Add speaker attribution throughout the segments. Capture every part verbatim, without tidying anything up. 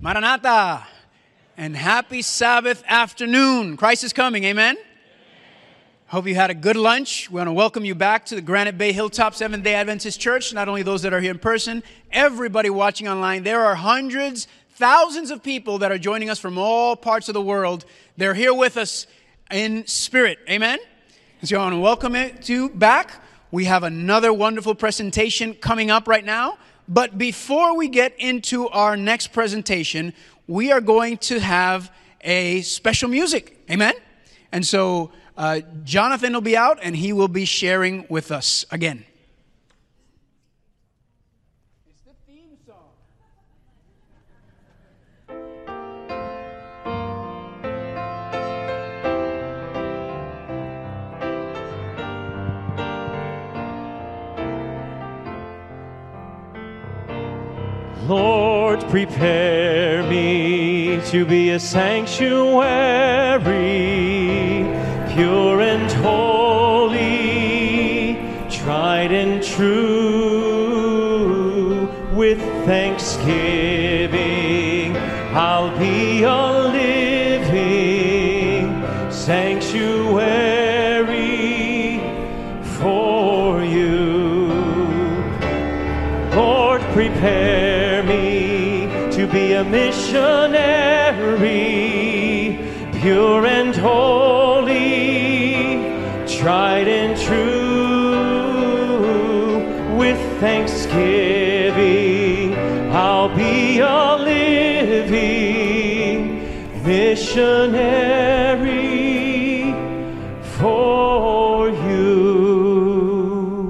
Speaker 1: Maranatha, and happy Sabbath afternoon. Christ is coming, amen? Hope you had a good lunch. We want to welcome you back to the Granite Bay Hilltop Seventh-day Adventist Church, not only those that are here in person, everybody watching online. There are hundreds, thousands of people that are joining us from all parts of the world. They're here with us in spirit, amen? And so I want to welcome you back. We have another wonderful presentation coming up right now. But before we get into our next presentation, we are going to have a special music. Amen? And so uh, Jonathan will be out and he will be sharing with us again. It's the theme song.
Speaker 2: Lord, prepare me to be a sanctuary, pure and holy, tried and true. With thanksgiving, I'll be a living sanctuary for you. Lord, prepare to be a missionary, pure and holy, tried and true. With thanksgiving, I'll be a living missionary for you.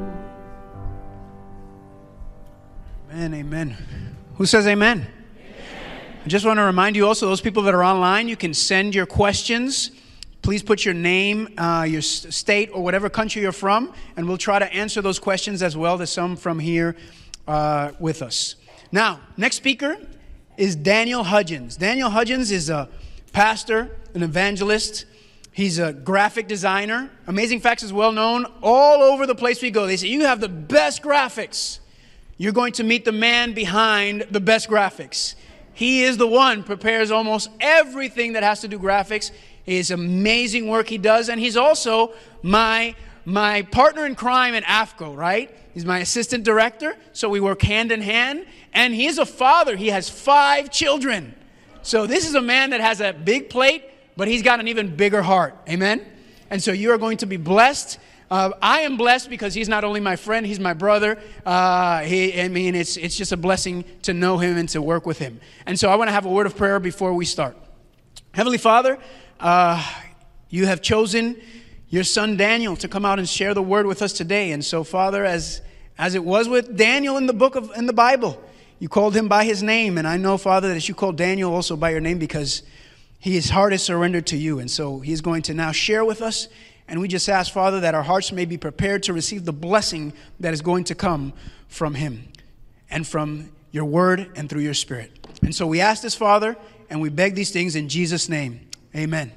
Speaker 1: Amen, amen. Who says amen? Amen? I just want to remind you also, those people that are online, you can send your questions. Please put your name, uh, your state, or whatever country you're from, and we'll try to answer those questions as well. There's some from here uh, with us. Now, next speaker is Daniel Hudgens. Daniel Hudgens is a pastor, an evangelist. He's a graphic designer. Amazing Facts is well known all over the place we go. They say, you have the best graphics. You're going to meet the man behind the best graphics. He is the one, prepares almost everything that has to do graphics. It's amazing work he does. And he's also my, my partner in crime at A F C O, right? He's my assistant director, so we work hand in hand. And he is a father. He has five children. So this is a man that has a big plate, but he's got an even bigger heart. Amen? And so you are going to be blessed. Uh, I am blessed because he's not only my friend, he's my brother. Uh, he, I mean, it's it's just a blessing to know him and to work with him. And so I want to have a word of prayer before we start. Heavenly Father, uh, you have chosen your son Daniel to come out and share the word with us today. And so, Father, as as it was with Daniel in the book of in the Bible, you called him by his name. And I know, Father, that you called Daniel also by your name because his heart is surrendered to you. And so he's going to now share with us. And we just ask, Father, that our hearts may be prepared to receive the blessing that is going to come from him and from your word and through your spirit. And so we ask this, Father, and we beg these things in Jesus' name. Amen.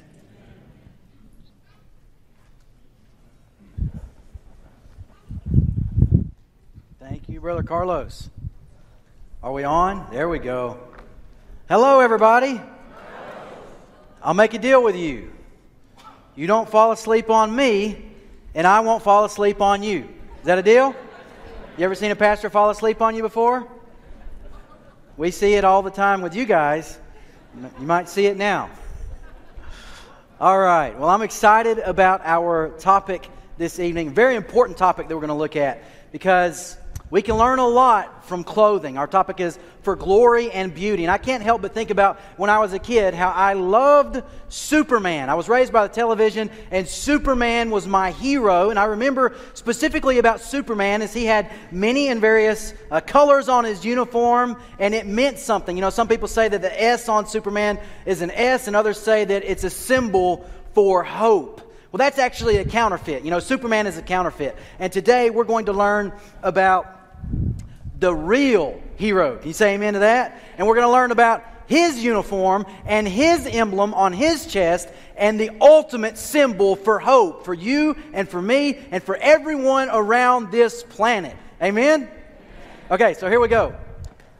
Speaker 3: Thank you, Brother Carlos. Are we on? There we go. Hello, everybody. I'll make a deal with you. You don't fall asleep on me, and I won't fall asleep on you. Is that a deal? You ever seen a pastor fall asleep on you before? We see it all the time with you guys. You might see it now. All right. Well, I'm excited about our topic this evening. Very important topic that we're going to look at because we can learn a lot from clothing. Our topic is for glory and beauty. And I can't help but think about when I was a kid how I loved Superman. I was raised by the television and Superman was my hero. And I remember specifically about Superman is he had many and various uh, colors on his uniform and it meant something. You know, some people say that the S on Superman is an S and others say that it's a symbol for hope. Well, that's actually a counterfeit. You know, Superman is a counterfeit. And today we're going to learn about the real hero. Can you say amen to that? And we're going to learn about his uniform and his emblem on his chest and the ultimate symbol for hope for you and for me and for everyone around this planet. Amen? Okay, so here we go.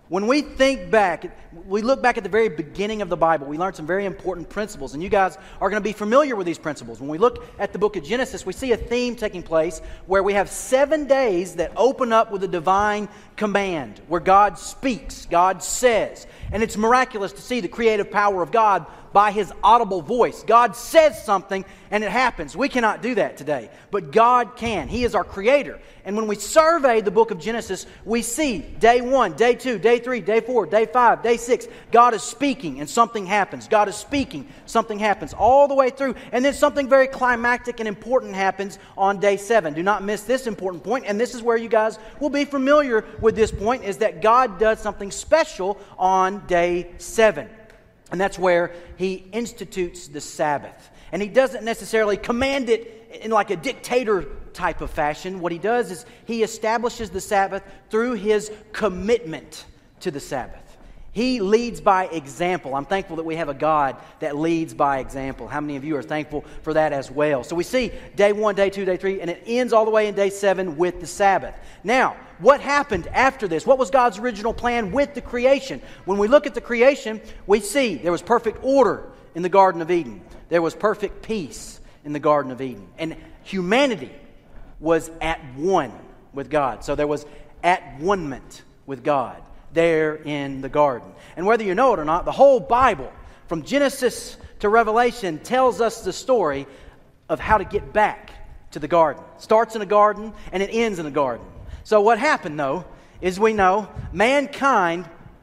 Speaker 3: When we think back, we look back at the very beginning of the Bible, we learned some very important principles, and you guys are going to be familiar with these principles. When we look at the book of Genesis, we see a theme taking place where we have seven days that open up with a divine command, where God speaks, God says. And it's miraculous to see the creative power of God by His audible voice. God says something and it happens. We cannot do that today, but God can. He is our Creator. And when we survey the book of Genesis, we see day one, day two, day three, day four, day five, day six, God is speaking and something happens. God is speaking, something happens all the way through. And then something very climactic and important happens on day seven. Do not miss this important point. And this is where you guys will be familiar with this point, is that God does something special on day seven. And that's where He institutes the Sabbath. And He doesn't necessarily command it in like a dictator type of fashion. What He does is He establishes the Sabbath through His commitment to the Sabbath. He leads by example. I'm thankful that we have a God that leads by example. How many of you are thankful for that as well? So we see day one, day two, day three, and it ends all the way in day seven with the Sabbath. Now, what happened after this? What was God's original plan with the creation? When we look at the creation, we see there was perfect order in the Garden of Eden. There was perfect peace in the Garden of Eden. And humanity was at one with God. So there was at one-ment with God there in the garden. And whether you know it or not, the whole Bible, from Genesis to Revelation, tells us the story of how to get back to the garden. It starts in a garden and it ends in a garden. So what happened, though, is we know mankind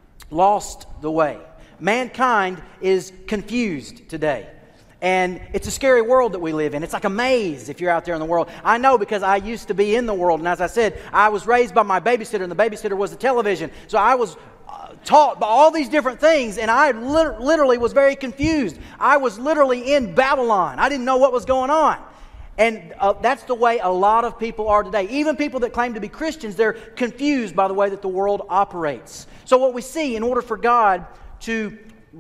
Speaker 3: lost the way. Mankind is confused today. And it's a scary world that we live in. It's like a maze if you're out there in the world. I know because I used to be in the world. And as I said, I was raised by my babysitter, and the babysitter was the television. So I was uh, taught by all these different things, and I lit- literally was very confused. I was literally in Babylon. I didn't know what was going on. And uh, that's the way a lot of people are today. Even people that claim to be Christians, they're confused by the way that the world operates. So what we see, in order for God to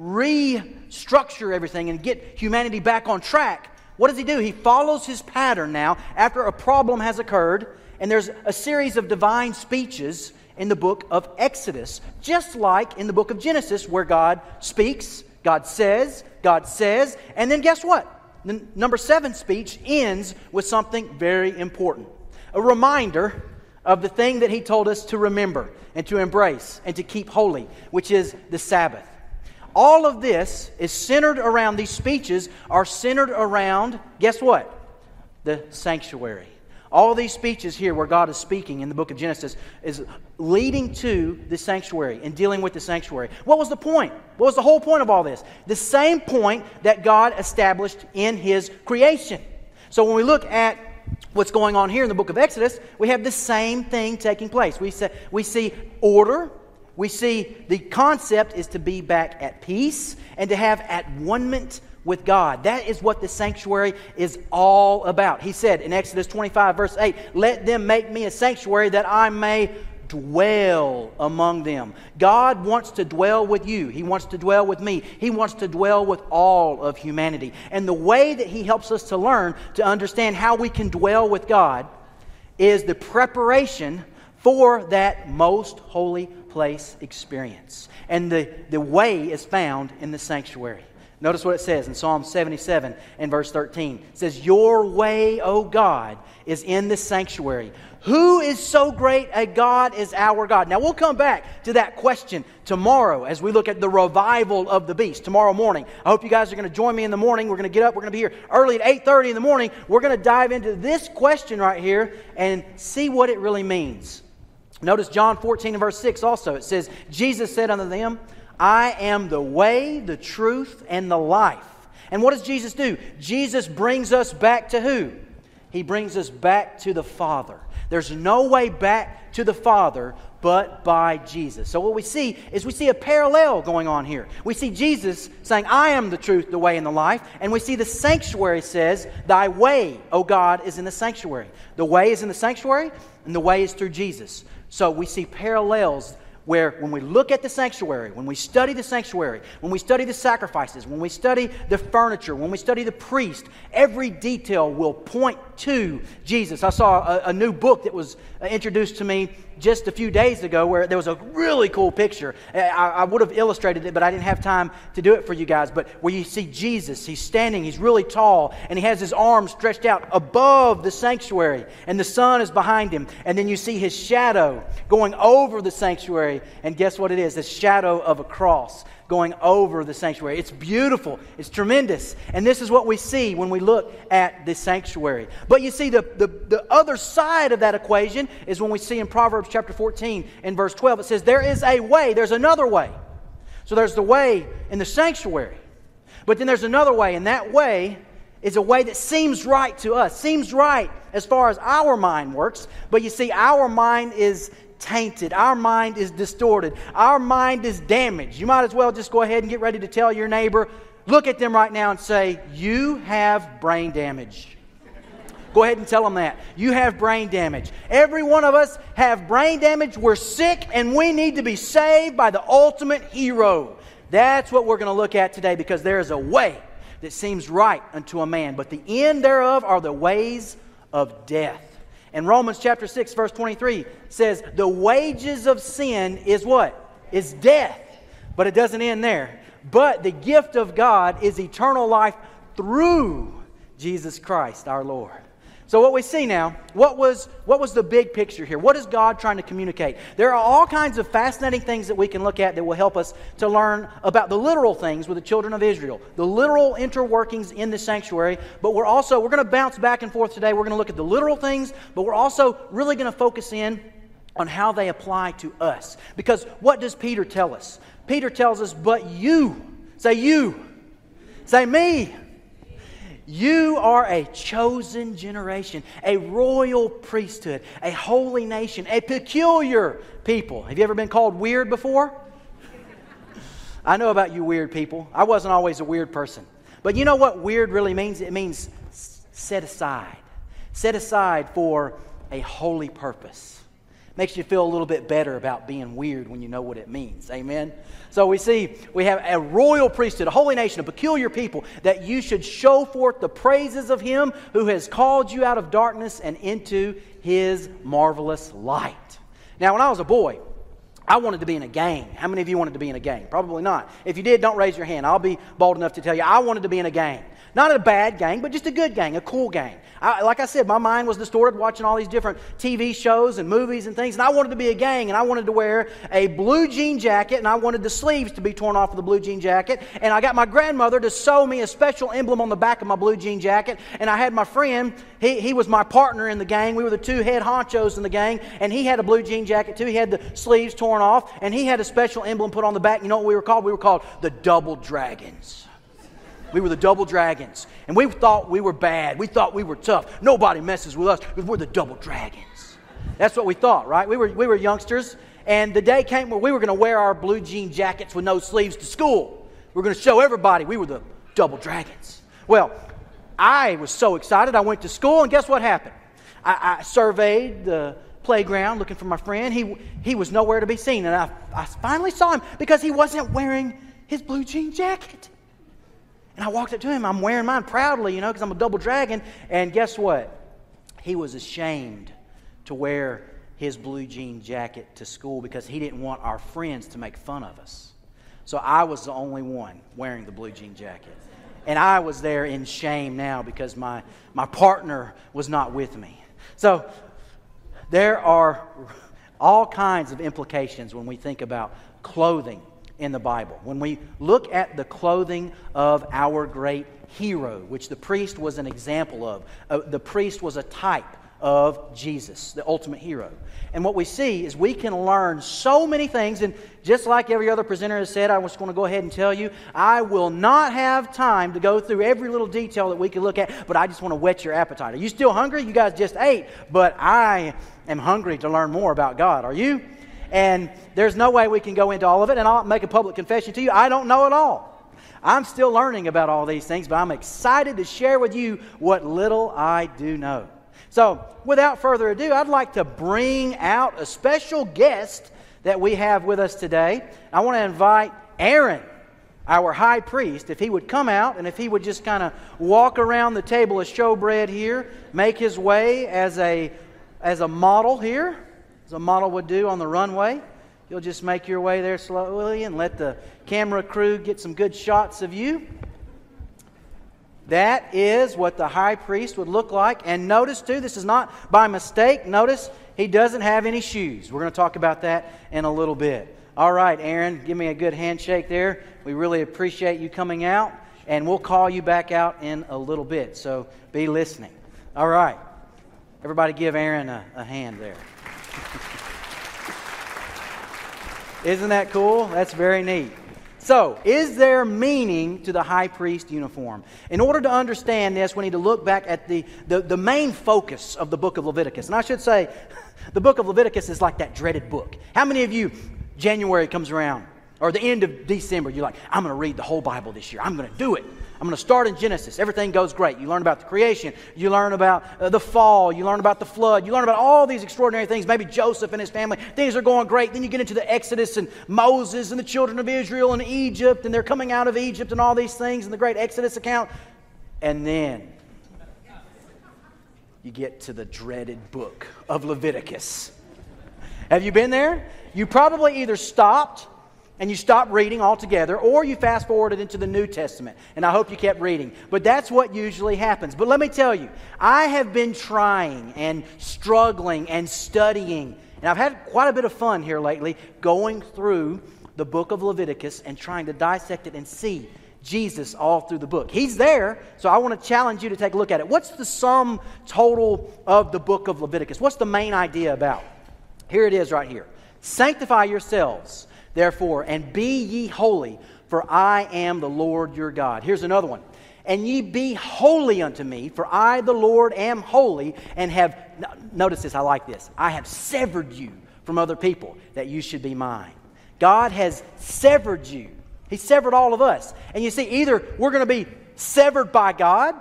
Speaker 3: restructure everything and get humanity back on track, what does He do? He follows His pattern now after a problem has occurred, and there's a series of divine speeches in the book of Exodus, just like in the book of Genesis, where God speaks, God says, God says, and then guess what? The number seven speech ends with something very important. A reminder of the thing that He told us to remember and to embrace and to keep holy, which is the Sabbath. All of this is centered around, these speeches are centered around, guess what? The sanctuary. All these speeches here where God is speaking in the book of Genesis is leading to the sanctuary and dealing with the sanctuary. What was the point? What was the whole point of all this? The same point that God established in His creation. So when we look at what's going on here in the book of Exodus, we have the same thing taking place. We see, we see order. We see the concept is to be back at peace and to have at one-ment with God. That is what the sanctuary is all about. He said in Exodus twenty-five, verse eight, "Let them make me a sanctuary that I may dwell among them." God wants to dwell with you. He wants to dwell with me. He wants to dwell with all of humanity. And the way that He helps us to learn to understand how we can dwell with God is the preparation for that most holy place experience. And the, the way is found in the sanctuary. Notice what it says in Psalm seventy-seven and verse thirteen. It says, "Your way, O God, is in the sanctuary. Who is so great a God as our God?" Now we'll come back to that question tomorrow as we look at the revival of the beast tomorrow morning. I hope you guys are going to join me in the morning. We're going to get up. We're going to be here early at eight thirty in the morning. We're going to dive into this question right here and see what it really means. Notice John fourteen and verse six also. It says, "Jesus said unto them, I am the way, the truth, and the life." And what does Jesus do? Jesus brings us back to who? He brings us back to the Father. There's no way back to the Father but by Jesus. So what we see is we see a parallel going on here. We see Jesus saying, "I am the truth, the way, and the life." And we see the sanctuary says, "Thy way, O God, is in the sanctuary." The way is in the sanctuary, and the way is through Jesus. So we see parallels where when we look at the sanctuary, when we study the sanctuary, when we study the sacrifices, when we study the furniture, when we study the priest, every detail will point to Jesus. I saw a, a new book that was introduced to me just a few days ago where there was a really cool picture. I, I would have illustrated it, but I didn't have time to do it for you guys. But where you see Jesus, he's standing, he's really tall, and he has his arms stretched out above the sanctuary, and the sun is behind him. And then you see his shadow going over the sanctuary, and guess what it is? The shadow of a cross going over the sanctuary. It's beautiful. It's tremendous. And this is what we see when we look at the sanctuary. But you see, the, the, the other side of that equation is when we see in Proverbs chapter fourteen and verse twelve, it says, there is a way, there's another way. So there's the way in the sanctuary. But then there's another way, and that way is a way that seems right to us, seems right as far as our mind works. But you see, our mind is tainted. Our mind is distorted. Our mind is damaged. You might as well just go ahead and get ready to tell your neighbor, look at them right now and say, you have brain damage. Go ahead and tell them that. You have brain damage. Every one of us have brain damage. We're sick and we need to be saved by the ultimate hero. That's what we're going to look at today, because there is a way that seems right unto a man, but the end thereof are the ways of death. And Romans chapter six verse twenty-three says, the wages of sin is what? Is death. But it doesn't end there. But the gift of God is eternal life through Jesus Christ our Lord. So what we see now, what was, what was the big picture here? What is God trying to communicate? There are all kinds of fascinating things that we can look at that will help us to learn about the literal things with the children of Israel, the literal interworkings in the sanctuary. But we're also, we're going to bounce back and forth today. We're going to look at the literal things, but we're also really going to focus in on how they apply to us. Because what does Peter tell us? Peter tells us, but you, say you, say me. You are a chosen generation, a royal priesthood, a holy nation, a peculiar people. Have you ever been called weird before? I know about you weird people. I wasn't always a weird person. But you know what weird really means? It means set aside. Set aside for a holy purpose. Makes you feel a little bit better about being weird when you know what it means. Amen? So we see we have a royal priesthood, a holy nation, a peculiar people, that you should show forth the praises of Him who has called you out of darkness and into His marvelous light. Now, when I was a boy, I wanted to be in a gang. How many of you wanted to be in a gang? Probably not. If you did, don't raise your hand. I'll be bold enough to tell you I wanted to be in a gang. Not a bad gang, but just a good gang, a cool gang. I, like I said, my mind was distorted watching all these different T V shows and movies and things, and I wanted to be a gang, and I wanted to wear a blue jean jacket, and I wanted the sleeves to be torn off of the blue jean jacket, and I got my grandmother to sew me a special emblem on the back of my blue jean jacket, and I had my friend, he, he was my partner in the gang. We were the two head honchos in the gang, and he had a blue jean jacket too. He had the sleeves torn off, and he had a special emblem put on the back. You know what we were called? We were called the Double Dragons. We were the Double Dragons. And we thought we were bad. We thought we were tough. Nobody messes with us because we're the Double Dragons. That's what we thought, right? We were, we were youngsters. And the day came where we were going to wear our blue jean jackets with no sleeves to school. We were going to show everybody we were the Double Dragons. Well, I was so excited. I went to school, and guess what happened? I, I surveyed the playground looking for my friend. He, he was nowhere to be seen. And I, I finally saw him because he wasn't wearing his blue jean jacket. And I walked up to him. I'm wearing mine proudly, you know, because I'm a Double Dragon. And guess what? He was ashamed to wear his blue jean jacket to school because he didn't want our friends to make fun of us. So I was the only one wearing the blue jean jacket. And I was there in shame now because my, my partner was not with me. So there are all kinds of implications when we think about clothing in the Bible. When we look at the clothing of our great hero, which the priest was an example of, uh, the priest was a type of Jesus, the ultimate hero. And what we see is we can learn so many things, and just like every other presenter has said, I was going to go ahead and tell you, I will not have time to go through every little detail that we can look at, but I just want to whet your appetite. Are you still hungry? You guys just ate, but I am hungry to learn more about God. Are you? And there's no way we can go into all of it, and I'll make a public confession to you. I don't know it all. I'm still learning about all these things, but I'm excited to share with you what little I do know. So, without further ado, I'd like to bring out a special guest that we have with us today. I want to invite Aaron our high priest, if he would come out and if he would just kind of walk around the table of showbread here, make his way as a, as a model here, as a model would do on the runway. You'll just make your way there slowly and let the camera crew get some good shots of you. That is what the high priest would look like. And notice too, this is not by mistake. Notice he doesn't have any shoes. We're going to talk about that in a little bit. All right, Aaron, give me a good handshake there. We really appreciate you coming out, and we'll call you back out in a little bit. So be listening. All right. Everybody give Aaron a, a hand there. Isn't that cool? That's very neat. So, is there meaning to the high priest uniform? In order to understand this, we need to look back at the, the, the main focus of the book of Leviticus. And I should say, the book of Leviticus is like that dreaded book. How many of you, January comes around, or the end of December, you're like, I'm going to read the whole Bible this year. I'm going to do it. I'm going to start in Genesis. Everything goes great. You learn about the creation. You learn about uh, the fall. You learn about the flood. You learn about all these extraordinary things. Maybe Joseph and his family. Things are going great. Then you get into the Exodus and Moses and the children of Israel and Egypt. And they're coming out of Egypt and all these things in the great Exodus account. And then you get to the dreaded book of Leviticus. Have you been there? You probably either stopped and you stopped reading altogether, or you fast forwarded into the New Testament. And I hope you kept reading. But that's what usually happens. But let me tell you, I have been trying and struggling and studying. And I've had quite a bit of fun here lately going through the book of Leviticus and trying to dissect it and see Jesus all through the book. He's there, so I want to challenge you to take a look at it. What's the sum total of the book of Leviticus? What's the main idea about? Here it is right here. Sanctify yourselves, therefore, and be ye holy, for I am the Lord your God. Here's another one. And ye be holy unto me, for I, the Lord, am holy, and have, notice this, I like this, I have severed you from other people, that you should be mine. God has severed you. He severed all of us. And you see, either we're going to be severed by God,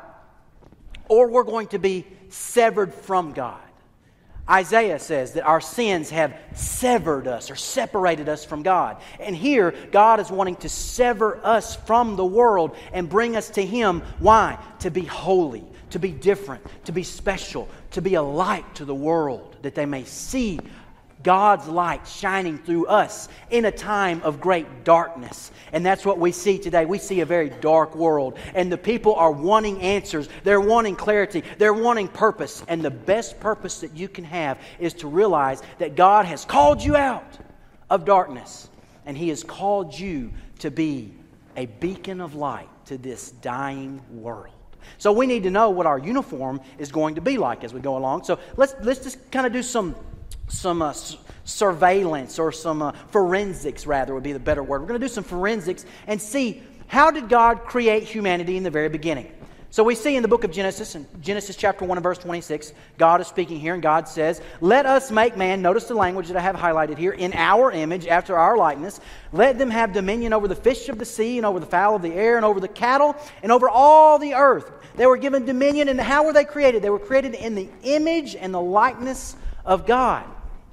Speaker 3: or we're going to be severed from God. Isaiah says that our sins have severed us or separated us from God. And here, God is wanting to sever us from the world and bring us to Him. Why? To be holy, to be different, to be special, to be a light to the world, that they may see God's light shining through us in a time of great darkness. And that's what we see today. We see a very dark world. And the people are wanting answers. They're wanting clarity. They're wanting purpose. And the best purpose that you can have is to realize that God has called you out of darkness. And He has called you to be a beacon of light to this dying world. So we need to know what our uniform is going to be like as we go along. So let's, let's just kind of do some... some uh, surveillance or some uh, forensics, rather, would be the better word. We're going to do some forensics and see, how did God create humanity in the very beginning? So we see in the book of Genesis, in Genesis chapter one and verse twenty-six, God is speaking here, and God says, let us make man, notice the language that I have highlighted here, in our image, after our likeness. Let them have dominion over the fish of the sea, and over the fowl of the air, and over the cattle, and over all the earth. They were given dominion, and how were they created? They were created in the image and the likeness of God.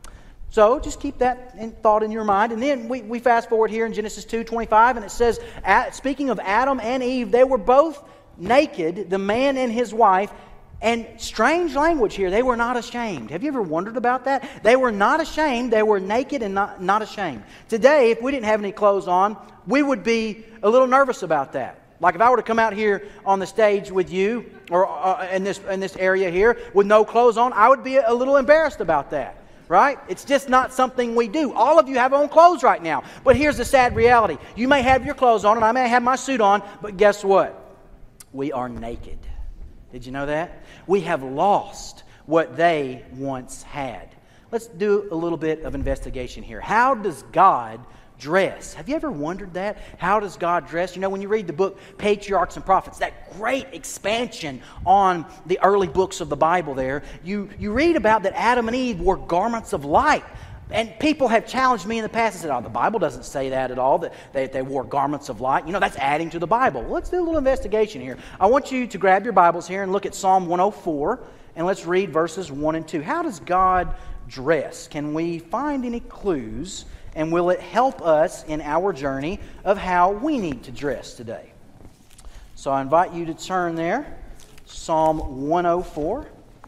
Speaker 3: So just keep that in thought in your mind. And then we, we fast forward here in Genesis two twenty-five, and it says, speaking of Adam and Eve, they were both naked, the man and his wife. And strange language here, they were not ashamed. Have you ever wondered about that? They were not ashamed. They were naked and not, not ashamed. Today, if we didn't have any clothes on, we would be a little nervous about that. Like if I were to come out here on the stage with you, or uh, in this in this area here, with no clothes on, I would be a little embarrassed about that. Right? It's just not something we do. All of you have on clothes right now. But here's the sad reality. You may have your clothes on, and I may have my suit on, but guess what? We are naked. Did you know that? We have lost what they once had. Let's do a little bit of investigation here. How does God dress? Have you ever wondered that? How does God dress? You know, when you read the book Patriarchs and Prophets, that great expansion on the early books of the Bible there, you, you read about that Adam and Eve wore garments of light. And people have challenged me in the past and said, oh, the Bible doesn't say that at all, that they, they wore garments of light. You know, that's adding to the Bible. Well, let's do a little investigation here. I want you to grab your Bibles here and look at Psalm one oh four, and let's read verses one and two. How does God dress? Can we find any clues And will it help us in our journey of how we need to dress today? So I invite you to turn there. Psalm one oh four.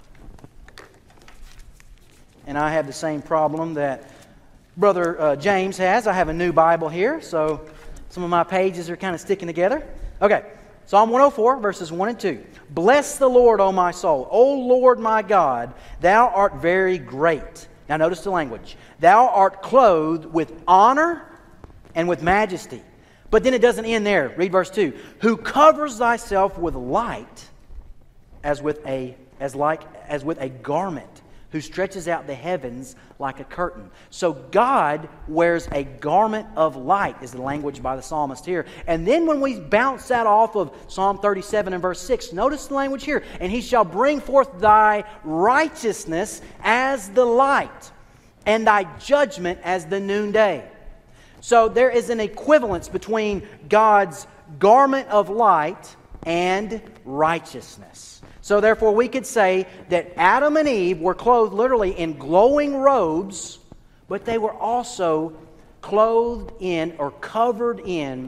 Speaker 3: And I have the same problem that Brother uh, James has. I have a new Bible here, so some of my pages are kind of sticking together. Okay, Psalm one oh four, verses one and two. Bless the Lord, O my soul. O Lord my God, Thou art very great. Now notice the language. Thou art clothed with honor and with majesty. But then it doesn't end there. Read verse two. Who covers thyself with light as with a as like as with a garment, who stretches out the heavens like a curtain. So God wears a garment of light, is the language by the psalmist here. And then when we bounce that off of Psalm thirty-seven and verse six, notice the language here. And he shall bring forth thy righteousness as the light, and thy judgment as the noonday. So there is an equivalence between God's garment of light and righteousness. So therefore we could say that Adam and Eve were clothed literally in glowing robes, but they were also clothed in or covered in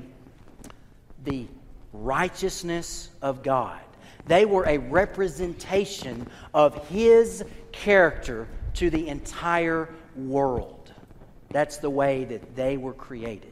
Speaker 3: the righteousness of God. They were a representation of His character to the entire world. That's the way that they were created.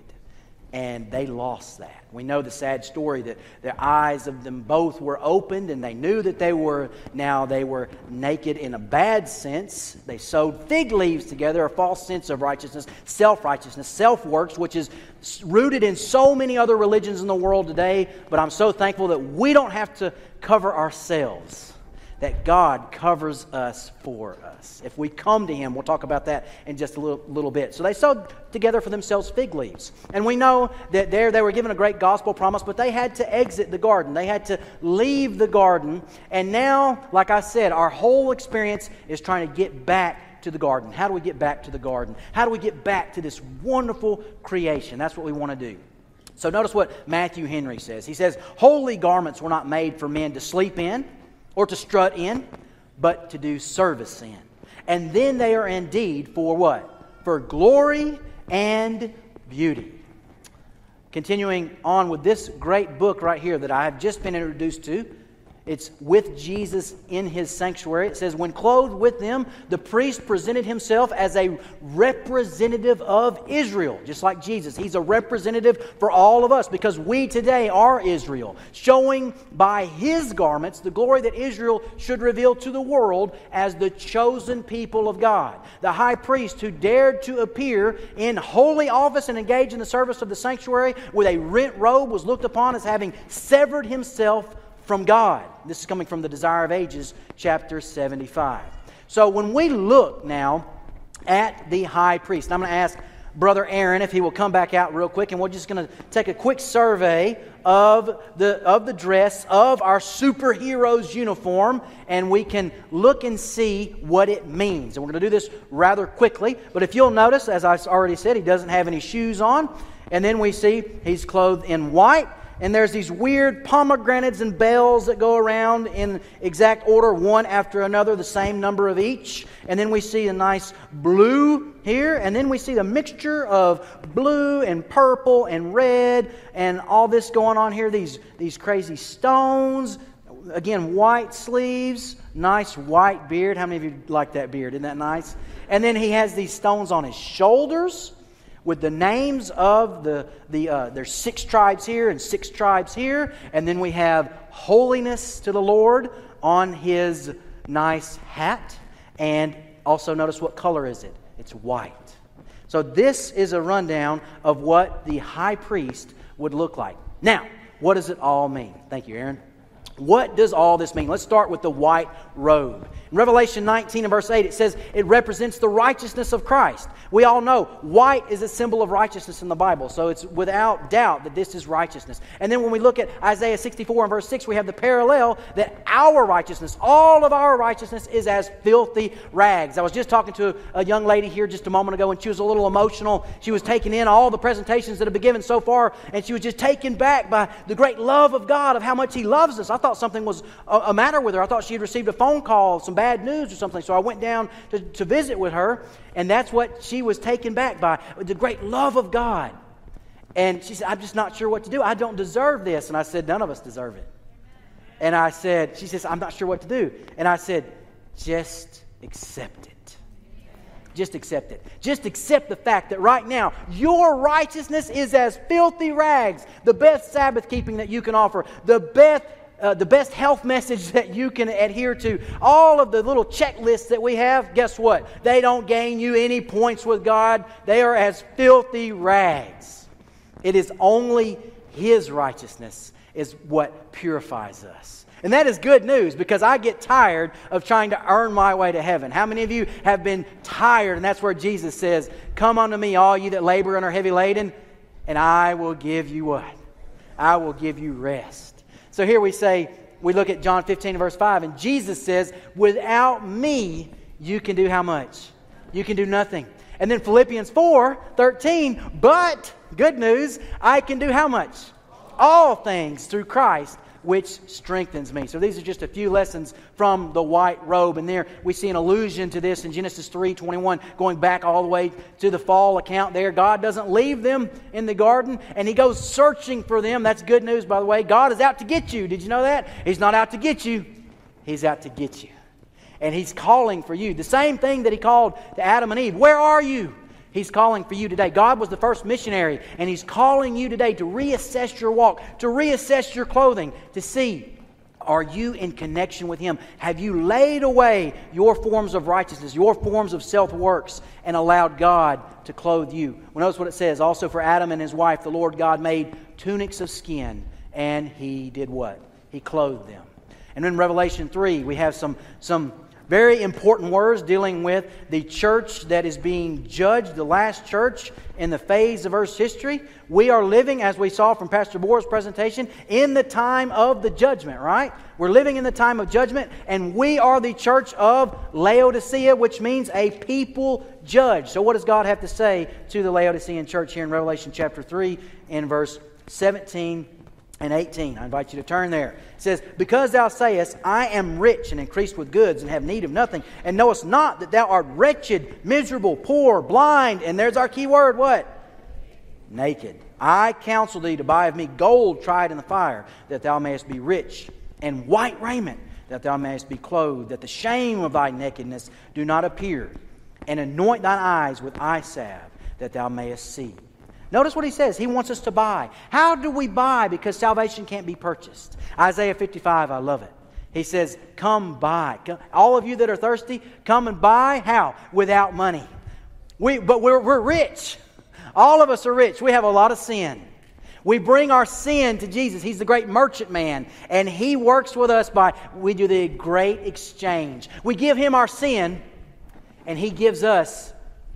Speaker 3: And they lost that. We know the sad story that the eyes of them both were opened, and they knew that they were, now they were naked in a bad sense. They sewed fig leaves together, a false sense of righteousness, self-righteousness, self-works, which is rooted in so many other religions in the world today. But I'm so thankful that we don't have to cover ourselves, that God covers us for us. If we come to Him, we'll talk about that in just a little, little bit. So they sewed together for themselves fig leaves. And we know that there they were given a great gospel promise, but they had to exit the garden. They had to leave the garden. And now, like I said, our whole experience is trying to get back to the garden. How do we get back to the garden? How do we get back to this wonderful creation? That's what we want to do. So notice what Matthew Henry says. He says, holy garments were not made for men to sleep in, or to strut in, but to do service in. And then they are indeed for what? For glory and beauty. Continuing on with this great book right here that I have just been introduced to. It's With Jesus in His Sanctuary. It says, when clothed with them, the priest presented himself as a representative of Israel. Just like Jesus. He's a representative for all of us because we today are Israel. Showing by His garments the glory that Israel should reveal to the world as the chosen people of God. The high priest who dared to appear in holy office and engage in the service of the sanctuary with a rent robe was looked upon as having severed himself from God. This is coming from the Desire of Ages, chapter seventy-five. So when we look now at the high priest, I'm going to ask Brother Aaron if he will come back out real quick, and we're just going to take a quick survey of the of the dress of our superhero's uniform, and we can look and see what it means. And we're going to do this rather quickly, but if you'll notice, as I already said, he doesn't have any shoes on, and then we see he's clothed in white. And there's these weird pomegranates and bells that go around in exact order, one after another, the same number of each. And then we see a nice blue here. And then we see the mixture of blue and purple and red and all this going on here. These, these crazy stones. Again, white sleeves. Nice white beard. How many of you like that beard? Isn't that nice? And then he has these stones on his shoulders, with the names of the, the uh, there's six tribes here and six tribes here. And then we have holiness to the Lord on his nice hat. And also notice what color is it? It's white. So this is a rundown of what the high priest would look like. Now, what does it all mean? Thank you, Aaron. What does all this mean? Let's start with the white robe. In Revelation nineteen and verse eight, it says it represents the righteousness of Christ. We all know white is a symbol of righteousness in the Bible, so it's without doubt that this is righteousness. And then when we look at Isaiah sixty-four and verse six, we have the parallel that our righteousness, all of our righteousness, is as filthy rags. I was just talking to a young lady here just a moment ago, and she was a little emotional. She was taking in all the presentations that have been given so far, and she was just taken back by the great love of God, of how much He loves us. I thought something was a matter with her. I thought she had received a phone call, some bad bad news or something. So I went down to, to visit with her, and that's what she was taken back by, the great love of God. And she said, I'm just not sure what to do. I don't deserve this. And I said, none of us deserve it. And I said, she says, I'm not sure what to do. And I said, just accept it. Just accept it. Just accept the fact that right now, your righteousness is as filthy rags. The best Sabbath keeping that you can offer. The best, uh, the best health message that you can adhere to. All of the little checklists that we have, guess what? They don't gain you any points with God. They are as filthy rags. It is only His righteousness is what purifies us. And that is good news, because I get tired of trying to earn my way to heaven. How many of you have been tired? And that's where Jesus says, come unto me, all you that labor and are heavy laden, and I will give you what? I will give you rest. So here we say, we look at John fifteen verse five, and Jesus says, without me, you can do how much? You can do nothing. And then Philippians four thirteen, but, good news, I can do how much? All things through Christ, which strengthens me. So these are just a few lessons from the white robe. And there we see an allusion to this in Genesis three twenty-one, going back all the way to the fall account there. God doesn't leave them in the garden, and He goes searching for them. That's good news, by the way. God is out to get you. Did you know that? He's not out to get you. He's out to get you. And He's calling for you. The same thing that He called to Adam and Eve. Where are you? He's calling for you today. God was the first missionary, and He's calling you today to reassess your walk, to reassess your clothing, to see, are you in connection with Him? Have you laid away your forms of righteousness, your forms of self-works, and allowed God to clothe you? Well, notice what it says. Also for Adam and his wife, the Lord God made tunics of skin, and He did what? He clothed them. And in Revelation three, we have some some very important words dealing with the church that is being judged, the last church in the phase of Earth's history. We are living, as we saw from Pastor Bohr's presentation, in the time of the judgment, right? We're living in the time of judgment, and we are the church of Laodicea, which means a people judged. So what does God have to say to the Laodicean church here in Revelation chapter three in verse seventeen and eighteen. I invite you to turn there. It says, because thou sayest, I am rich and increased with goods and have need of nothing, and knowest not that thou art wretched, miserable, poor, blind, and there's our key word, what? Naked. I counsel thee to buy of me gold tried in the fire, that thou mayest be rich, and white raiment, that thou mayest be clothed, that the shame of thy nakedness do not appear, and anoint thine eyes with eye salve, that thou mayest see. Notice what he says. He wants us to buy. How do we buy? Because salvation can't be purchased. Isaiah fifty-five, I love it. He says, come buy. All of you that are thirsty, come and buy. How? Without money. We, but we're, we're rich. All of us are rich. We have a lot of sin. We bring our sin to Jesus. He's the great merchant man. And He works with us by, we do the great exchange. We give Him our sin, and He gives us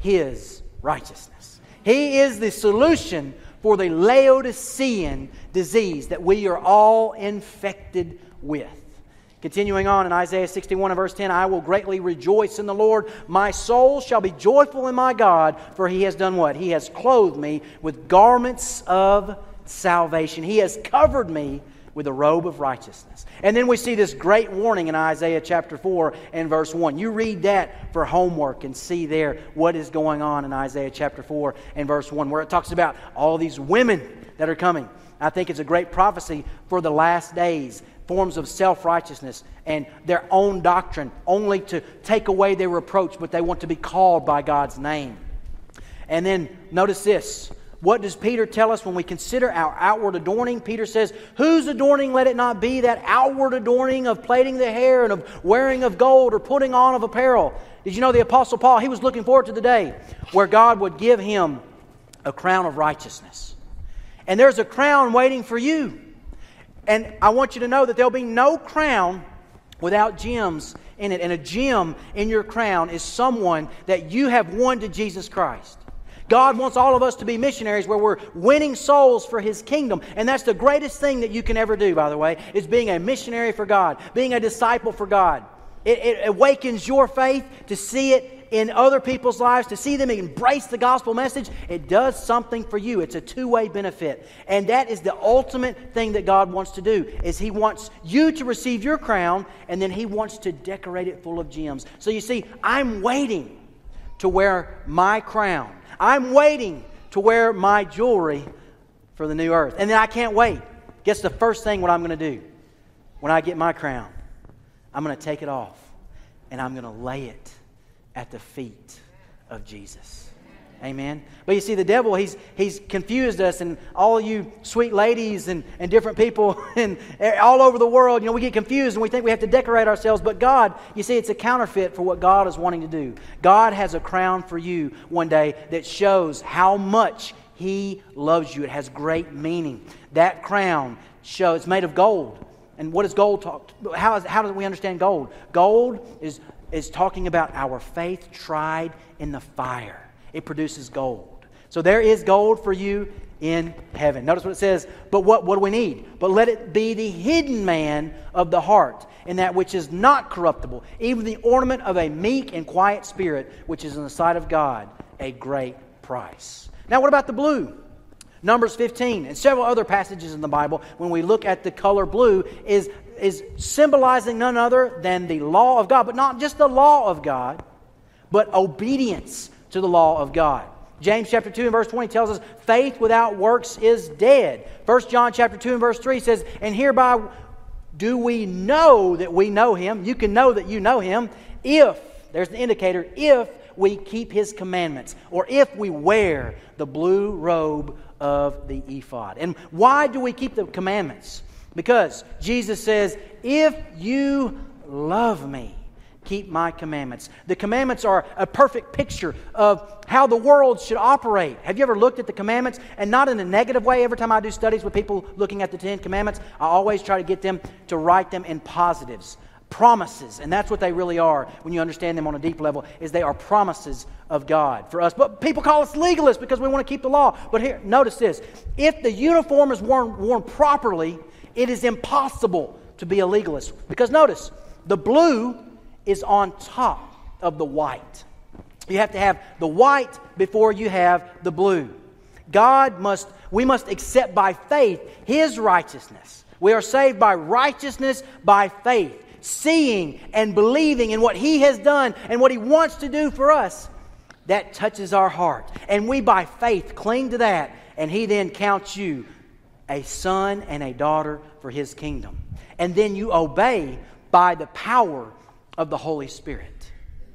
Speaker 3: His righteousness. He is the solution for the Laodicean disease that we are all infected with. Continuing on in Isaiah sixty-one and verse ten, I will greatly rejoice in the Lord. My soul shall be joyful in my God, for He has done what? He has clothed me with garments of salvation. He has covered me with a robe of righteousness. And then we see this great warning in Isaiah chapter four and verse one. You read that for homework and see there what is going on in Isaiah chapter four and verse one, where it talks about all these women that are coming. I think it's a great prophecy for the last days. Forms of self-righteousness and their own doctrine, only to take away their reproach, but they want to be called by God's name. And then notice this. What does Peter tell us when we consider our outward adorning? Peter says, whose adorning let it not be that outward adorning of plaiting the hair and of wearing of gold or putting on of apparel? Did you know the Apostle Paul, he was looking forward to the day where God would give him a crown of righteousness. And there's a crown waiting for you. And I want you to know that there'll be no crown without gems in it. And a gem in your crown is someone that you have won to Jesus Christ. God wants all of us to be missionaries where we're winning souls for His kingdom. And that's the greatest thing that you can ever do, by the way, is being a missionary for God, being a disciple for God. It, it awakens your faith to see it in other people's lives, to see them embrace the gospel message, it does something for you. It's a two-way benefit. And that is the ultimate thing that God wants to do, is He wants you to receive your crown, and then He wants to decorate it full of gems. So you see, I'm waiting to wear my crown. I'm waiting to wear my jewelry for the new earth. And then I can't wait. Guess the first thing what I'm going to do when I get my crown, I'm going to take it off and I'm going to lay it at the feet of Jesus. Amen. But you see, the devil, he's he's confused us, and all you sweet ladies and, and different people and all over the world, you know, we get confused and we think we have to decorate ourselves. But God, you see, it's a counterfeit for what God is wanting to do. God has a crown for you one day that shows how much He loves you. It has great meaning. That crown shows, it's made of gold. And what is gold talk? How, is, how do we understand gold? Gold is, is talking about our faith tried in the fire. It produces gold. So there is gold for you in heaven. Notice what it says, but what, what do we need? But let it be the hidden man of the heart, in that which is not corruptible, even the ornament of a meek and quiet spirit, which is in the sight of God a great price. Now what about the blue? Numbers fifteen and several other passages in the Bible, when we look at the color blue, is, is symbolizing none other than the law of God. But not just the law of God, but obedience to the law of God. James chapter two and verse twenty tells us, faith without works is dead. First John chapter two and verse three says, and hereby do we know that we know Him. You can know that you know Him if, there's the indicator, if we keep His commandments, or if we wear the blue robe of the ephod. And why do we keep the commandments? Because Jesus says, if you love me, keep my commandments. The commandments are a perfect picture of how the world should operate. Have you ever looked at the commandments? And not in a negative way. Every time I do studies with people looking at the Ten Commandments, I always try to get them to write them in positives. Promises, and that's what they really are when you understand them on a deep level, is they are promises of God for us. But people call us legalists because we want to keep the law. But here, notice this. If the uniform is worn, worn properly, it is impossible to be a legalist. Because notice, the blue is on top of the white. You have to have the white before you have the blue. God must, we must accept by faith His righteousness. We are saved by righteousness by faith. Seeing and believing in what He has done and what He wants to do for us, that touches our heart. And we by faith cling to that, and He then counts you a son and a daughter for His kingdom. And then you obey by the power of the Holy Spirit.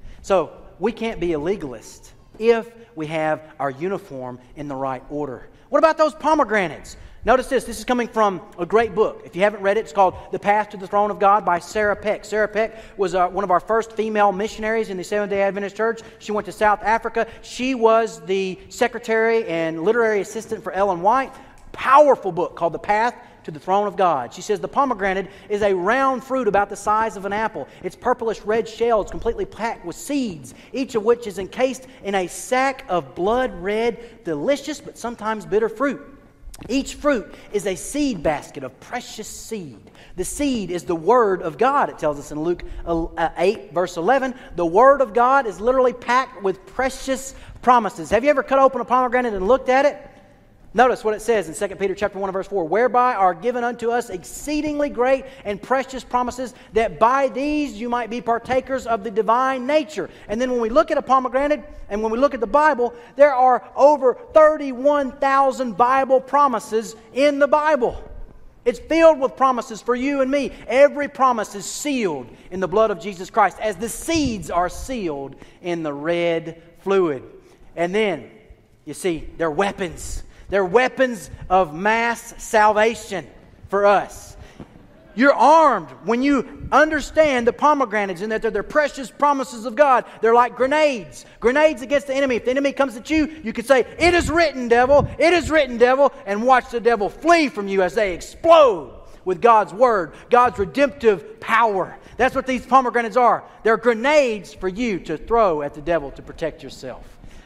Speaker 3: So we can't be a legalist if we have our uniform in the right order. What about those pomegranates? Notice this. This is coming from a great book. If you haven't read it, it's called The Path to the Throne of God by Sarah Peck. Sarah Peck was uh, one of our first female missionaries in the Seventh-day Adventist Church. She went to South Africa. She was the secretary and literary assistant for Ellen White. Powerful book called The Path to the Throne of God. She says the pomegranate is a round fruit about the size of an apple. Its purplish red shell is completely packed with seeds, each of which is encased in a sack of blood red, delicious but sometimes bitter fruit. Each fruit is a seed basket of precious seed. The seed is the Word of God, it tells us in Luke eight, verse eleven. The Word of God is literally packed with precious promises. Have you ever cut open a pomegranate and looked at it? Notice what it says in Second Peter chapter one and verse four. Whereby are given unto us exceedingly great and precious promises, that by these you might be partakers of the divine nature. And then when we look at a pomegranate and when we look at the Bible, there are over thirty-one thousand Bible promises in the Bible. It's filled with promises for you and me. Every promise is sealed in the blood of Jesus Christ, as the seeds are sealed in the red fluid. And then, you see, they're weapons. They're weapons of mass salvation for us. You're armed when you understand the pomegranates and that they're the precious promises of God. They're like grenades. Grenades against the enemy. If the enemy comes at you, you can say, "It is written, devil. It is written, devil," and watch the devil flee from you as they explode with God's word, God's redemptive power. That's what these pomegranates are. They're grenades for you to throw at the devil to protect yourself.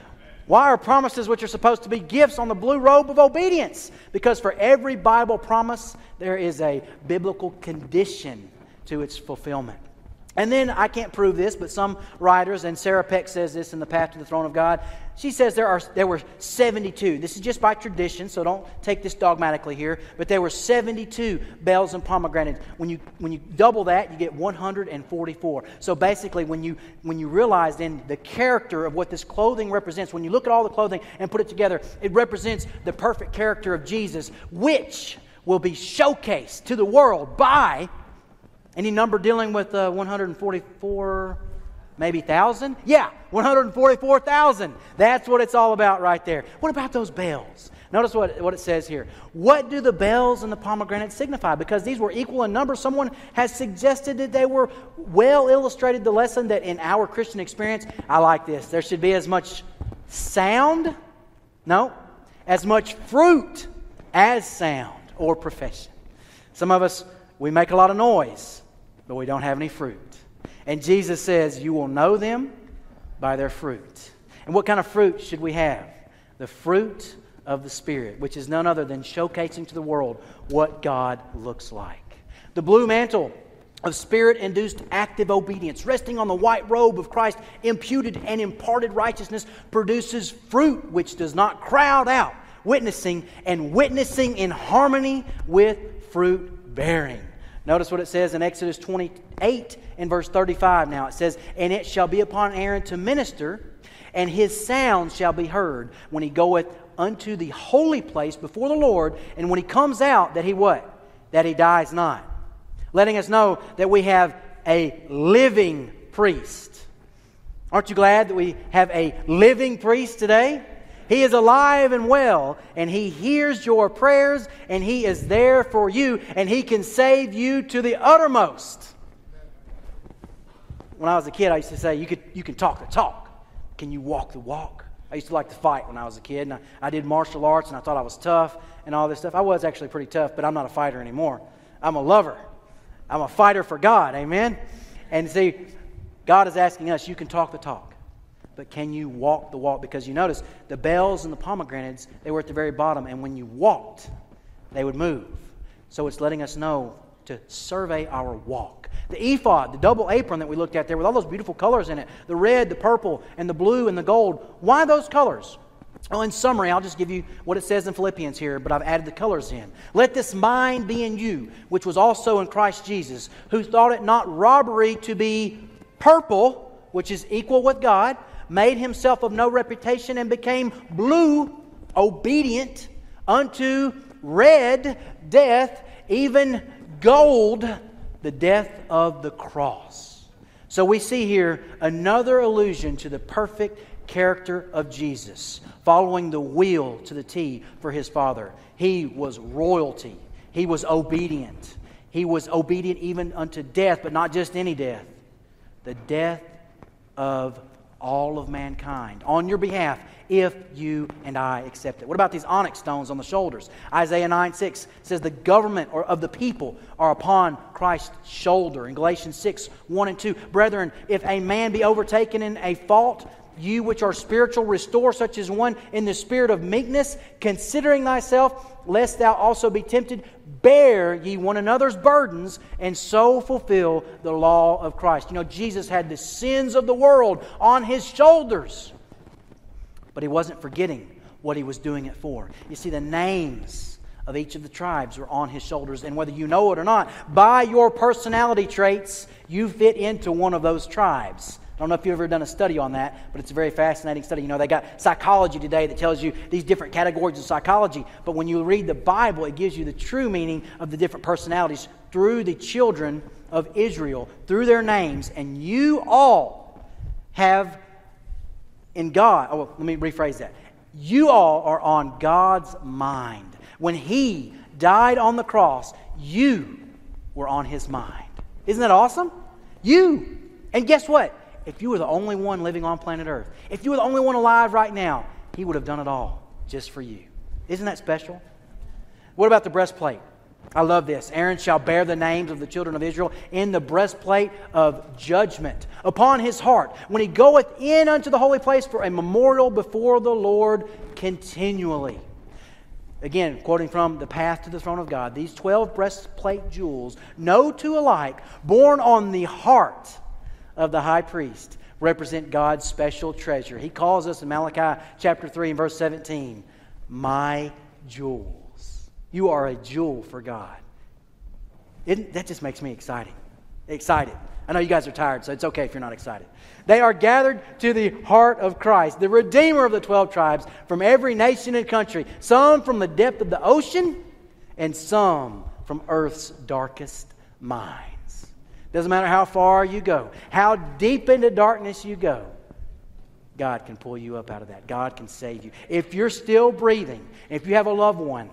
Speaker 3: Why are promises which are supposed to be gifts on the blue robe of obedience? Because for every Bible promise, there is a biblical condition to its fulfillment. And then, I can't prove this, but some writers, and Sarah Peck says this in The Path to the Throne of God, she says there are there were seventy-two. This is just by tradition, so don't take this dogmatically here. But there were seventy-two bells and pomegranates. When you when you double that, you get one hundred forty-four. So basically, when you when you realize then the character of what this clothing represents, when you look at all the clothing and put it together, it represents the perfect character of Jesus, which will be showcased to the world by any number dealing with uh, one hundred forty-four, maybe thousand? Yeah, one hundred forty-four thousand. That's what it's all about right there. What about those bells? Notice what, what it says here. What do the bells and the pomegranates signify? Because these were equal in number, someone has suggested that they were well illustrated the lesson that in our Christian experience, I like this, there should be as much sound, no, as much fruit as sound or profession. Some of us, we make a lot of noise, but we don't have any fruit. And Jesus says, you will know them by their fruit. And what kind of fruit should we have? The fruit of the Spirit, which is none other than showcasing to the world what God looks like. The blue mantle of Spirit-induced active obedience, resting on the white robe of Christ, imputed and imparted righteousness, produces fruit which does not crowd out witnessing, and witnessing in harmony with fruit bearing. Notice what it says in Exodus twenty-eight and verse thirty-five now. It says, and it shall be upon Aaron to minister, and his sound shall be heard when he goeth unto the holy place before the Lord, and when he comes out, that he what? That he dies not. Letting us know that we have a living priest. Aren't you glad that we have a living priest today? He is alive and well, and He hears your prayers, and He is there for you, and He can save you to the uttermost. When I was a kid, I used to say, you could you can talk the talk. Can you walk the walk? I used to like to fight when I was a kid, and I, I did martial arts, and I thought I was tough and all this stuff. I was actually pretty tough, but I'm not a fighter anymore. I'm a lover. I'm a fighter for God, amen? And see, God is asking us, you can talk the talk, but can you walk the walk? Because you notice, the bells and the pomegranates, they were at the very bottom, and when you walked, they would move. So it's letting us know to survey our walk. The ephod, the double apron that we looked at there with all those beautiful colors in it, the red, the purple, and the blue, and the gold. Why those colors? Well, in summary, I'll just give you what it says in Philippians here, but I've added the colors in. Let this mind be in you, which was also in Christ Jesus, who thought it not robbery to be purple, which is equal with God, made himself of no reputation, and became blue, obedient unto red, death, even gold, the death of the cross. So we see here another allusion to the perfect character of Jesus, following the will to the T for His Father. He was royalty. He was obedient. He was obedient even unto death, but not just any death. The death of all of mankind on your behalf, if you and I accept it. What about these onyx stones on the shoulders? Isaiah nine six says the government or of the people are upon Christ's shoulder. In Galatians six one and two, brethren, if a man be overtaken in a fault, you which are spiritual, restore such as one in the spirit of meekness, considering thyself, lest thou also be tempted. Bear ye one another's burdens, and so fulfill the law of Christ. You know, Jesus had the sins of the world on His shoulders, but He wasn't forgetting what He was doing it for. You see, the names of each of the tribes were on His shoulders, and whether you know it or not, by your personality traits, you fit into one of those tribes. I don't know if you've ever done a study on that, but it's a very fascinating study. You know, they got psychology today that tells you these different categories of psychology. But when you read the Bible, it gives you the true meaning of the different personalities through the children of Israel, through their names. And you all have in God, oh, let me rephrase that. You all are on God's mind. When He died on the cross, you were on His mind. Isn't that awesome? You. And guess what? If you were the only one living on planet Earth, if you were the only one alive right now, He would have done it all just for you. Isn't that special? What about the breastplate? I love this. Aaron shall bear the names of the children of Israel in the breastplate of judgment upon his heart, when he goeth in unto the holy place for a memorial before the Lord continually. Again, quoting from The Path to the Throne of God, these twelve breastplate jewels, no two alike, born on the heart of the high priest represent God's special treasure. He calls us in Malachi chapter three and verse seventeen, my jewels. You are a jewel for God. Isn't, that just makes me exciting. Excited. I know you guys are tired, so it's okay if you're not excited. They are gathered to the heart of Christ, the Redeemer of the twelve tribes, from every nation and country, some from the depth of the ocean, and some from earth's darkest mines. Doesn't matter how far you go, how deep into darkness you go, God can pull you up out of that. God can save you. If you're still breathing, if you have a loved one,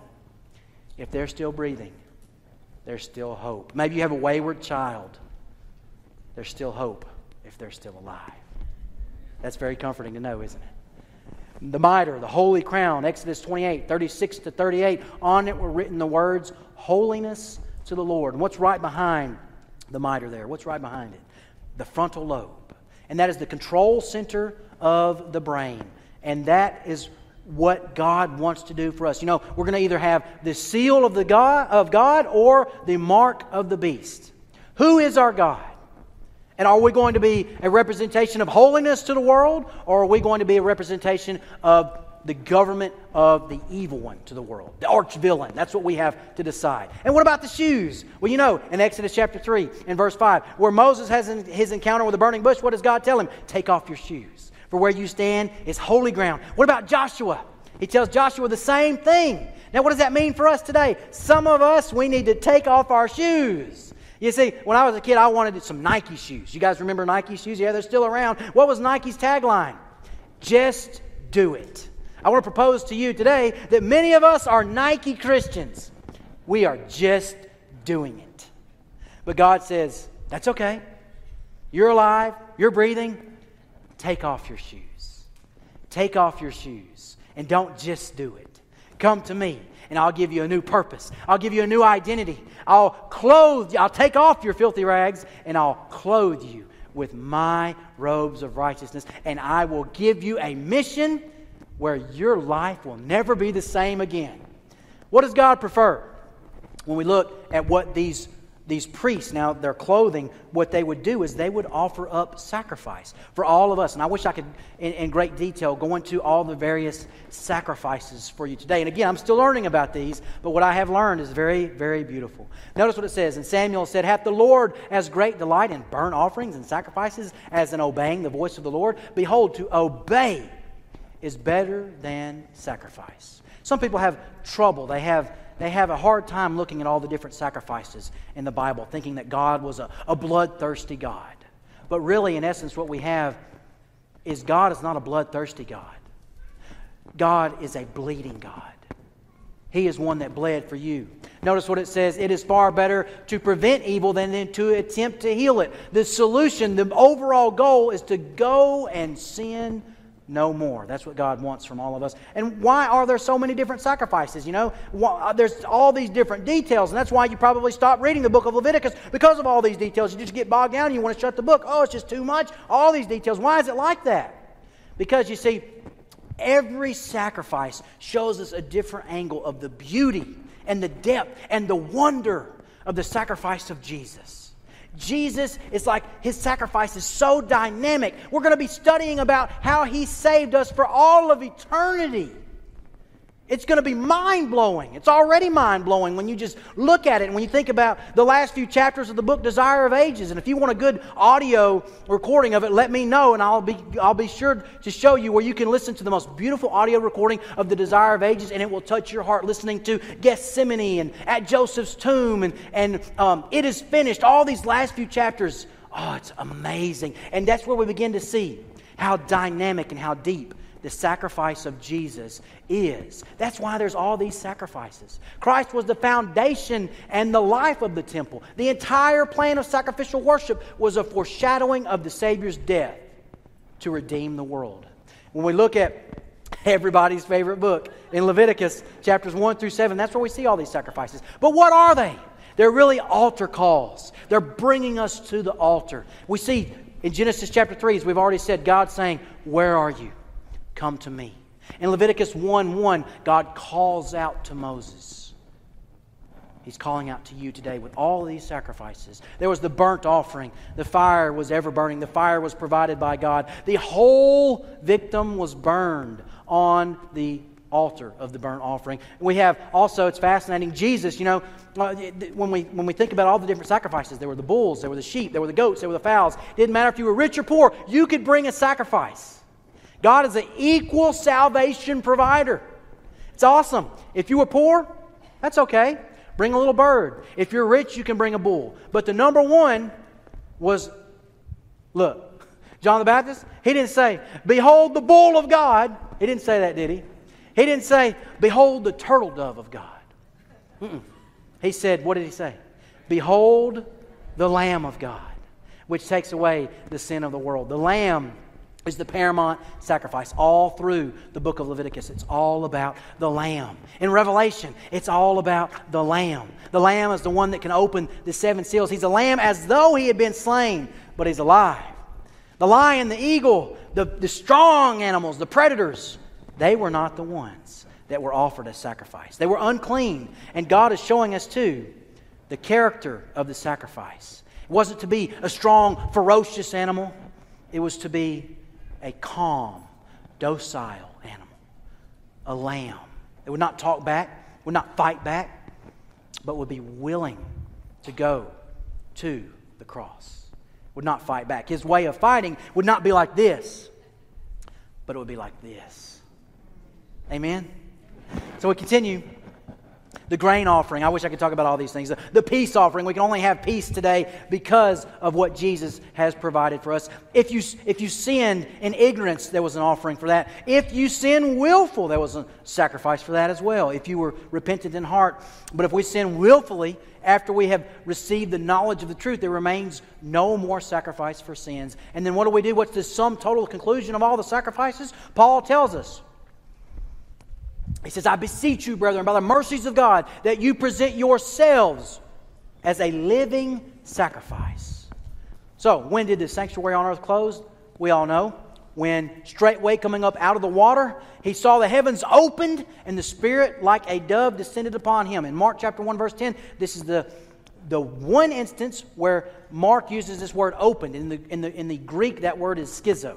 Speaker 3: if they're still breathing, there's still hope. Maybe you have a wayward child. There's still hope if they're still alive. That's very comforting to know, isn't it? The mitre, the holy crown, Exodus twenty-eight, thirty-six to thirty-eight, on it were written the words, holiness to the Lord. And what's right behind the mitre there? What's right behind it? The frontal lobe. And that is the control center of the brain. And that is what God wants to do for us. You know, we're going to either have the seal of the God of God or the mark of the beast. Who is our God? And are we going to be a representation of holiness to the world, or are we going to be a representation of the government of the evil one to the world, the arch villain? That's what we have to decide. And what about the shoes? Well, you know, in Exodus chapter three and verse five, where Moses has his encounter with a burning bush, what does God tell him? Take off your shoes, for where you stand is holy ground. What about Joshua? He tells Joshua the same thing. Now, what does that mean for us today? Some of us, we need to take off our shoes. You see, when I was a kid, I wanted some Nike shoes. You guys remember Nike shoes? Yeah, they're still around. What was Nike's tagline? Just do it. I want to propose to you today that many of us are Nike Christians. We are just doing it. But God says, that's okay. You're alive. You're breathing. Take off your shoes. Take off your shoes. And don't just do it. Come to me, and I'll give you a new purpose. I'll give you a new identity. I'll clothe you. I'll take off your filthy rags, and I'll clothe you with my robes of righteousness. And I will give you a mission where your life will never be the same again. What does God prefer? When we look at what these These priests, now their clothing, what they would do is they would offer up sacrifice for all of us. And I wish I could, in, in great detail, go into all the various sacrifices for you today. And again, I'm still learning about these, but what I have learned is very, very beautiful. Notice what it says. And Samuel said, hath the Lord as great delight in burnt offerings and sacrifices as in obeying the voice of the Lord? Behold, to obey is better than sacrifice. Some people have trouble. They have They have a hard time looking at all the different sacrifices in the Bible, thinking that God was a, a bloodthirsty God. But really, in essence, what we have is God is not a bloodthirsty God. God is a bleeding God. He is one that bled for you. Notice what it says. It is far better to prevent evil than to attempt to heal it. The solution, the overall goal is to go and sin no more. That's what God wants from all of us. And why are there so many different sacrifices? You know, there's all these different details, and that's why you probably stop reading the book of Leviticus, because of all these details. You just get bogged down and you want to shut the book. Oh, it's just too much. All these details. Why is it like that? Because you see, every sacrifice shows us a different angle of the beauty and the depth and the wonder of the sacrifice of Jesus. Jesus is like, His sacrifice is so dynamic. We're going to be studying about how He saved us for all of eternity. It's going to be mind-blowing. It's already mind-blowing when you just look at it and when you think about the last few chapters of the book Desire of Ages. And if you want a good audio recording of it, let me know, and I'll be I'll be sure to show you where you can listen to the most beautiful audio recording of the Desire of Ages, and it will touch your heart, listening to Gethsemane and At Joseph's Tomb and, and um, It Is Finished. All these last few chapters, oh, it's amazing. And that's where we begin to see how dynamic and how deep the sacrifice of Jesus is. That's why there's all these sacrifices. Christ was the foundation and the life of the temple. The entire plan of sacrificial worship was a foreshadowing of the Savior's death to redeem the world. When we look at everybody's favorite book in Leviticus, chapters one through seven, that's where we see all these sacrifices. But what are they? They're really altar calls. They're bringing us to the altar. We see in Genesis chapter three, as we've already said, God saying, where are you? Come to me. In Leviticus one one, God calls out to Moses. He's calling out to you today with all these sacrifices. There was the burnt offering. The fire was ever burning. The fire was provided by God. The whole victim was burned on the altar of the burnt offering. We have also, it's fascinating, Jesus, you know, when we when we think about all the different sacrifices, there were the bulls, there were the sheep, there were the goats, there were the fowls. It didn't matter if you were rich or poor, you could bring a sacrifice. God is an equal salvation provider. It's awesome. If you were poor, that's okay. Bring a little bird. If you're rich, you can bring a bull. But the number one was, look, John the Baptist, he didn't say, behold the bull of God. He didn't say that, did he? He didn't say, behold the turtle dove of God. Mm-mm. He said, what did he say? Behold the Lamb of God, which takes away the sin of the world. The Lamb is the paramount sacrifice. All through the book of Leviticus, it's all about the Lamb. In Revelation, it's all about the Lamb. The Lamb is the one that can open the seven seals. He's a lamb as though he had been slain, but he's alive. The lion, the eagle, the, the strong animals, the predators, they were not the ones that were offered as sacrifice. They were unclean. And God is showing us too the character of the sacrifice. It wasn't to be a strong, ferocious animal. It was to be a calm, docile animal. A lamb. It would not talk back, would not fight back, but would be willing to go to the cross. Would not fight back. His way of fighting would not be like this, but it would be like this. Amen? So we continue. The grain offering. I wish I could talk about all these things. The, the peace offering. We can only have peace today because of what Jesus has provided for us. If you, if you sinned in ignorance, there was an offering for that. If you sin willful, there was a sacrifice for that as well. If you were repentant in heart. But if we sin willfully, after we have received the knowledge of the truth, there remains no more sacrifice for sins. And then what do we do? What's the sum total conclusion of all the sacrifices? Paul tells us. He says, I beseech you, brethren, by the mercies of God, that you present yourselves as a living sacrifice. So, when did the sanctuary on earth close? We all know. When straightway coming up out of the water, he saw the heavens opened and the Spirit like a dove descended upon him. In Mark chapter one, verse ten, this is the, the one instance where Mark uses this word opened. In the, in the, in the Greek, that word is schizo.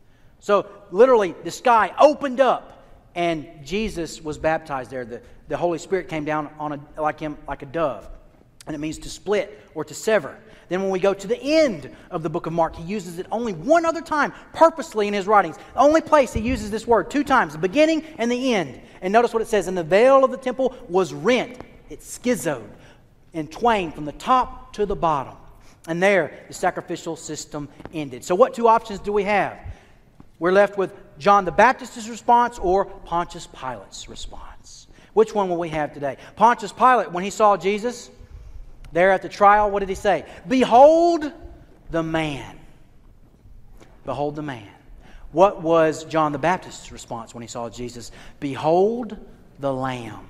Speaker 3: So, literally, the sky opened up. And Jesus was baptized there. The, the Holy Spirit came down on a, like him, like a dove. And it means to split or to sever. Then when we go to the end of the book of Mark, he uses it only one other time, purposely in his writings. The only place he uses this word, two times, the beginning and the end. And notice what it says, and the veil of the temple was rent. It schizoed in twain from the top to the bottom. And there, the sacrificial system ended. So what two options do we have? We're left with John the Baptist's response or Pontius Pilate's response. Which one will we have today? Pontius Pilate, when he saw Jesus there at the trial, what did he say? Behold the man. Behold the man. What was John the Baptist's response when he saw Jesus? Behold the Lamb.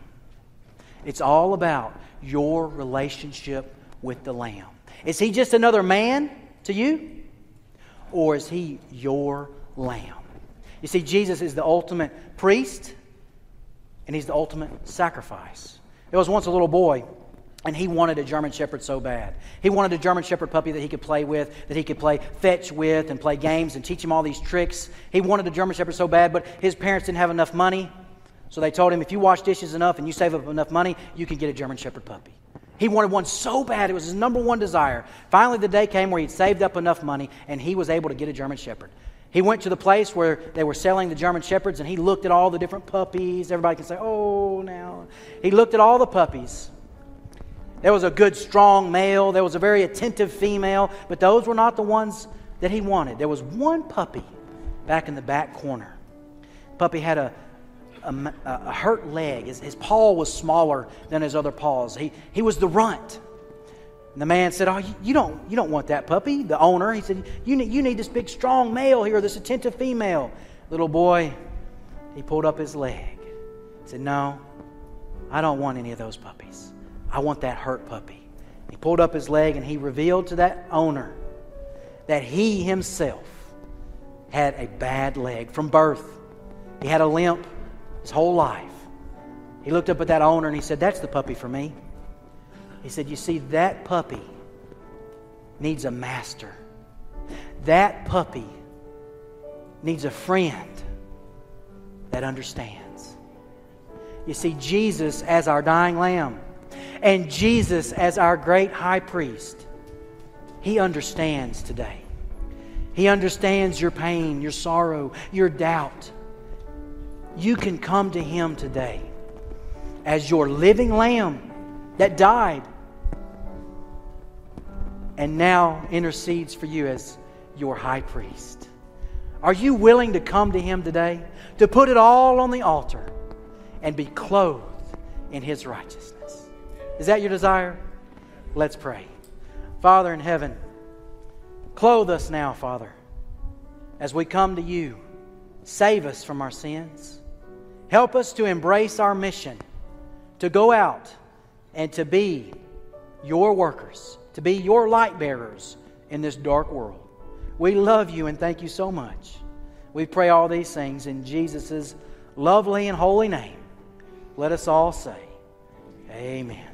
Speaker 3: It's all about your relationship with the Lamb. Is he just another man to you? Or is he your Lamb? You see, Jesus is the ultimate priest, and he's the ultimate sacrifice. There was once a little boy, and he wanted a German Shepherd so bad. He wanted a German Shepherd puppy that he could play with, that he could play fetch with, and play games and teach him all these tricks. He wanted a German Shepherd so bad, but his parents didn't have enough money. So they told him, if you wash dishes enough and you save up enough money, you can get a German Shepherd puppy. He wanted one so bad, it was his number one desire. Finally, the day came where he'd saved up enough money, and he was able to get a German Shepherd. He went to the place where they were selling the German Shepherds, and he looked at all the different puppies. Everybody can say, oh, now. He looked at all the puppies. There was a good, strong male. There was a very attentive female. But those were not the ones that he wanted. There was one puppy back in the back corner. Puppy had a, a, a hurt leg. His, his paw was smaller than his other paws. He, he was the runt. And the man said, oh, you don't, you don't want that puppy. The owner, he said, you need, you need this big, strong male here, this attentive female. Little boy, he pulled up his leg. He said, no, I don't want any of those puppies. I want that hurt puppy. He pulled up his leg and he revealed to that owner that he himself had a bad leg from birth. He had a limp his whole life. He looked up at that owner and he said, that's the puppy for me. He said, you see, that puppy needs a master. That puppy needs a friend that understands. You see, Jesus as our dying lamb and Jesus as our great high priest, He understands today. He understands your pain, your sorrow, your doubt. You can come to Him today as your living lamb that died and now intercedes for you as your high priest. Are you willing to come to Him today, to put it all on the altar and be clothed in His righteousness? Is that your desire? Let's pray. Father in heaven, clothe us now, Father, as we come to You. Save us from our sins. Help us to embrace our mission, to go out and to be Your workers, to be Your light bearers in this dark world. We love You and thank You so much. We pray all these things in Jesus' lovely and holy name. Let us all say, Amen.